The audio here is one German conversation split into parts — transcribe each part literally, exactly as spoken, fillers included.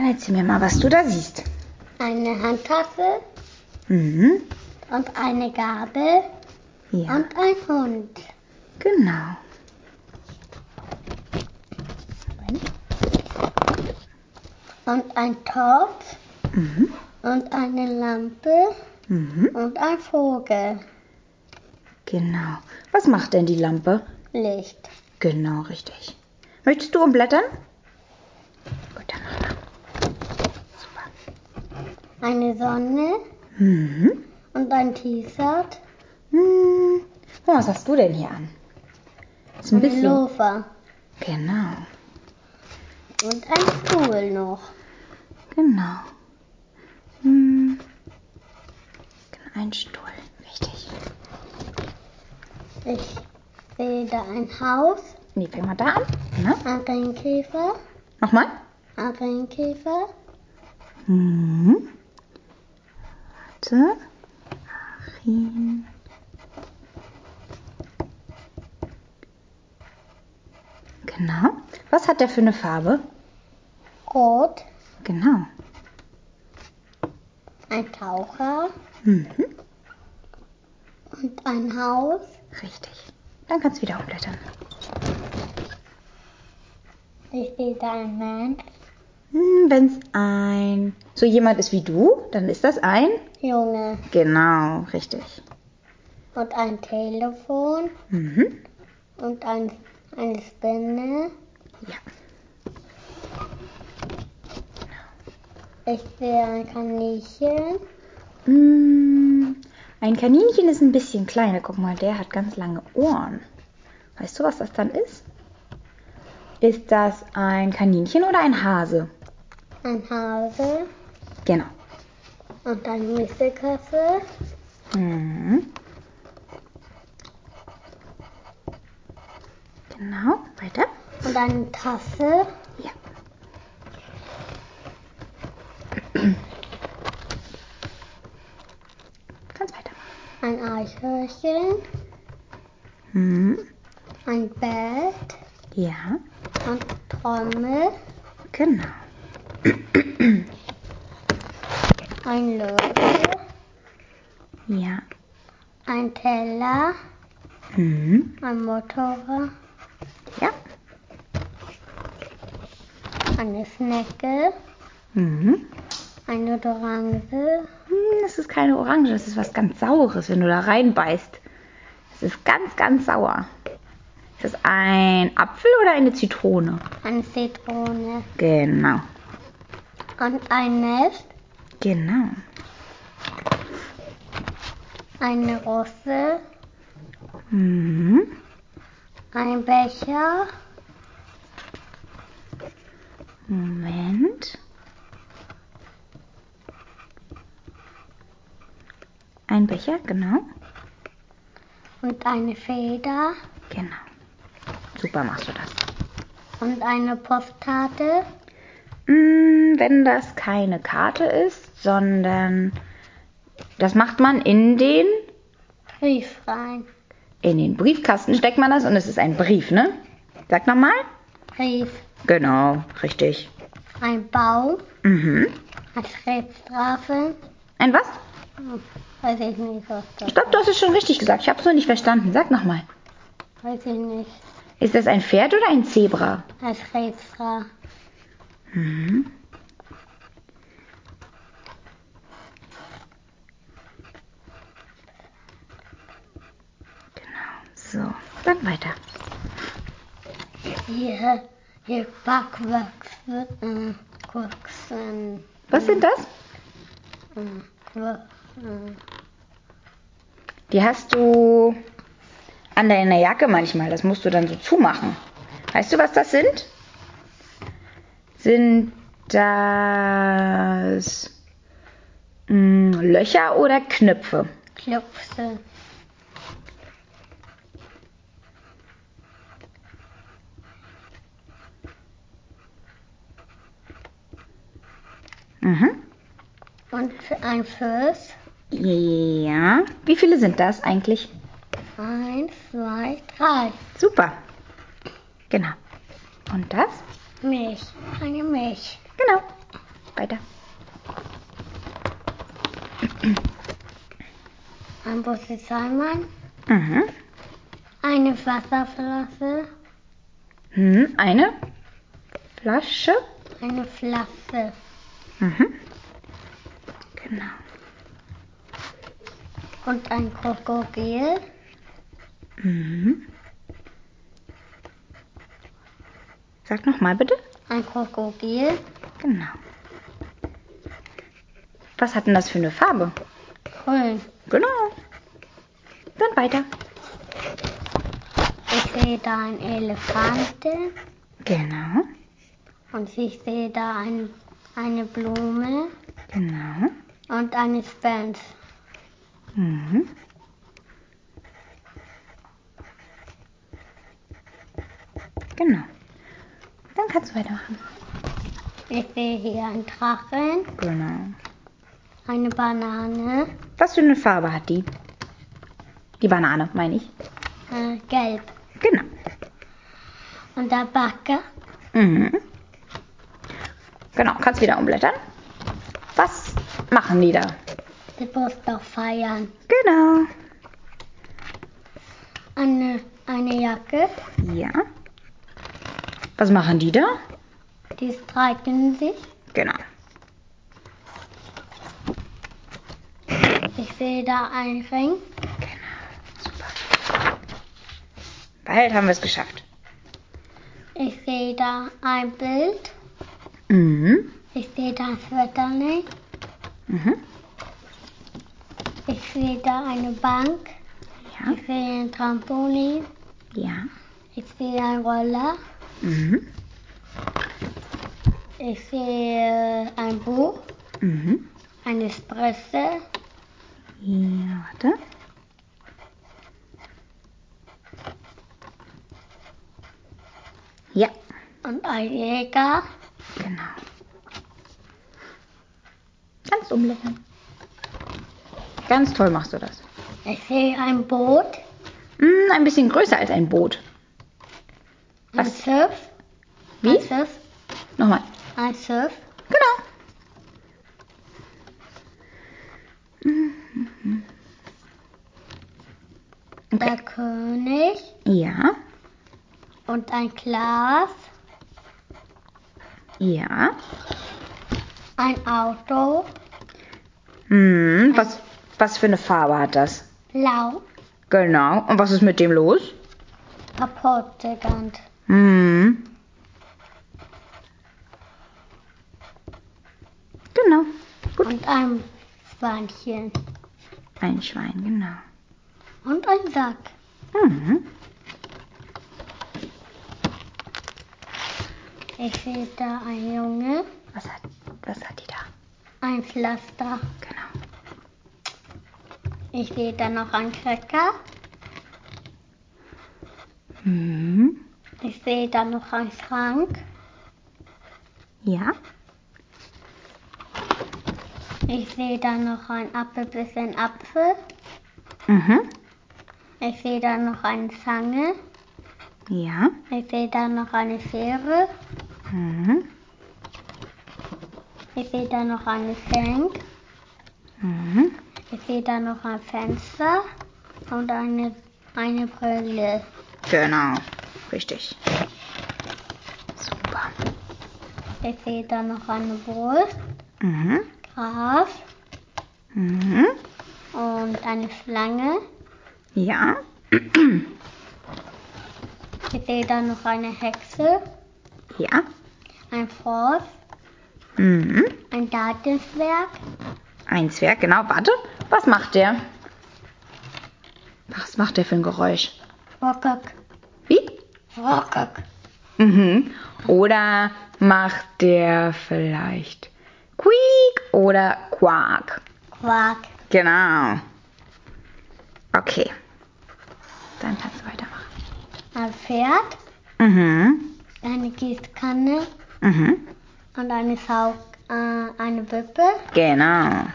Dann erzähl mir mal, was du da siehst. Eine Handtasche Mhm. und eine Gabel Ja, und ein Hund. genau. Und ein Topf Mhm. und eine Lampe Mhm. und ein Vogel. Genau. Was macht denn die Lampe? Licht. Genau, richtig. Möchtest du umblättern? Gut, dann mach mal. Super. Eine Sonne Mhm. und ein T-Shirt Hm. Oh, was hast du denn hier an? Ist ein und ein bisschen. Loafer Genau, und ein Stuhl noch. genau. Hm. Ein Stuhl, richtig. Ich sehe da ein Haus, Nee, fang mal da an. Na? ein Rennkäfer, Nochmal. ein Rennkäfer, Mhm. Warte. Achim. Genau. Was hat der für eine Farbe? Rot, Genau. ein Taucher Mhm. und ein Haus. Richtig. Dann kannst du wieder umblättern. Ich sehe da ein Mensch, Hm, Wenn es ein so jemand ist wie du, dann ist das ein. Junge Genau, richtig. und ein Telefon Mhm. und ein, eine Spinne. Ja. Ich sehe ein Kaninchen, Hm, Ein Kaninchen ist ein bisschen kleiner. Guck mal, der hat ganz lange Ohren. Weißt du, was das dann ist? Ist das ein Kaninchen oder ein Hase? ein Hase Genau. und ein Mistekasse. Mhm. Genau, weiter. Und eine Tasse Ja. Ganz weiter. ein Eichhörnchen, Mhm. ein Bett Ja, und Trommel, genau. ein Löffel, Ja. ein Teller, Mhm. ein Motorrad, Ja. eine Schnecke, Mhm. eine Orange, Hm, Das ist keine Orange, das ist was ganz Saures, wenn du da reinbeißt. Das ist ganz, ganz sauer. Ist das ein Apfel oder eine Zitrone? eine Zitrone Genau. und ein Nest, Genau. eine Rose, Mhm. ein Becher, Moment. Ein Becher, genau. und eine Feder Genau. Super machst du das. und eine Postkarte. Mm, Wenn das keine Karte ist, sondern das macht man in den, Brief rein. in den Briefkasten, steckt man das und es ist ein Brief, ne? Sag nochmal. Brief. Genau, richtig. Ein Baum. Mhm. Ein Krebsstrafe. Ein was? Hm, weiß ich nicht, was das Ich glaube, du hast es schon richtig gesagt. Ich habe es nur nicht verstanden. Sag nochmal. ist. Weiß ich nicht. Ist das ein Pferd oder ein Zebra? Ein Krebsstrafe. Mhm. Genau. So, dann weiter. Hier, hier Backwachsen. Äh, Quachsen. Was sind das? Äh, Qua- äh, Die hast du an deiner Jacke manchmal. Das musst du dann so zumachen. Weißt du, was das sind? Sind das mh, Löcher oder Knöpfe? Klopse. Mhm. Und für ein Fuß. Ja. Wie viele sind das eigentlich? Eins, zwei, drei. Super. Genau. Und das? Milch. Eine Milch. Genau. weiter. Ein großes Salmon. Mhm. Eine Wasserflasche. Hm, eine Flasche. Eine Flasche. Mhm. Genau. Und ein Krokodil. Mhm. Sag nochmal bitte. Ein Krokodil. Genau. Was hat denn das für eine Farbe? Grün. Genau. Dann weiter. Ich sehe da einen Elefanten. Genau. Und ich sehe da ein, eine Blume. Genau. Und eine Sphinx. Mhm. Genau. Dann kannst du weitermachen. Ich sehe hier einen Drachen. Genau. Eine Banane. Was für eine Farbe hat die? Die Banane, meine ich. Äh, gelb. Genau. Und der Backe. Mhm. Genau, kannst wieder umblättern. Was machen die da? Die Brust doch feiern. Genau. Eine, eine Jacke. Ja. Was machen die da? Die streiten sich. Genau. Ich sehe da einen Ring. Super. Bald haben wir es geschafft. Ich sehe da ein Bild. Mhm. Ich sehe da ein Schmetterling. Mhm. Ich sehe da eine Bank. Ja. Ich sehe ein Trampolin. Ja. Ich sehe einen Roller. Mhm. Ich sehe ein Buch. Mhm. Eine Espresso. Ja, warte. Ja. Und ein Jäger. Genau. Kannst umblättern. Ganz toll machst du das. Ich sehe ein Boot. Hm, ein bisschen größer als ein Boot. Ein Was? Schiff. Wie? Ein Schiff. Nochmal. Ein Schiff. Genau. Mhm. Der Okay. König. Ja. Und ein Glas. Ja. Ein Auto. Hm, was, was für eine Farbe hat das? Blau. Genau. Und was ist mit dem los? Kaputt ganz. Hm. Genau. Gut. Und ein Schweinchen. Ein Schwein, genau. Und ein Sack. Mhm. Ich sehe da einen Junge. Was hat, was hat die da? Ein Pflaster. Genau. Ich sehe da noch einen Cracker. Mhm. Ich sehe da noch einen Schrank. Ja. Ich sehe da noch ein Apfel, bisschen Apfel. Mhm. Ich sehe da noch eine Zange. Ja. Ich sehe da noch eine Schere. Mhm. Ich sehe da noch eine Schenk. Mhm. Ich sehe da noch ein Fenster und eine, eine Brille. Genau. Richtig. Super. Ich sehe da noch eine Brust, Mhm. Gras Mhm. und eine Schlange. Ja. Ich sehe da noch eine Hexe, Ja. ein Frosch, Mhm. ein Gartenzwerg. Ein Zwerg, genau. Warte. Was macht der? Was macht der für ein Geräusch? Rockok, Wie? Rockok. Mhm. Oder macht der vielleicht Quiek oder Quack? Quark. Genau. Okay. Dann kannst du weitermachen. Ein Pferd, Mhm. eine Gießkanne Mhm. und eine Saug, äh, eine Wippe, Genau.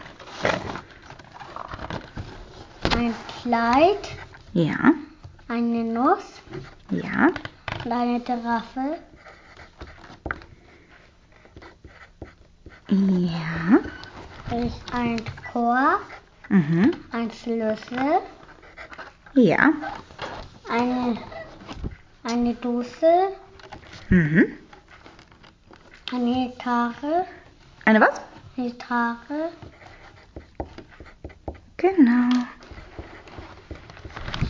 ein Kleid, Ja. eine Nuss Ja. und eine Giraffe. Ja. Ist ein Korb, Mhm. ein Schlüssel, Ja. eine, eine Dose, Mhm. eine Gitarre, Eine was? eine Gitarre, Genau.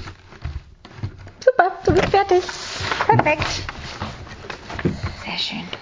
Super, du bist fertig. Perfekt. Sehr schön.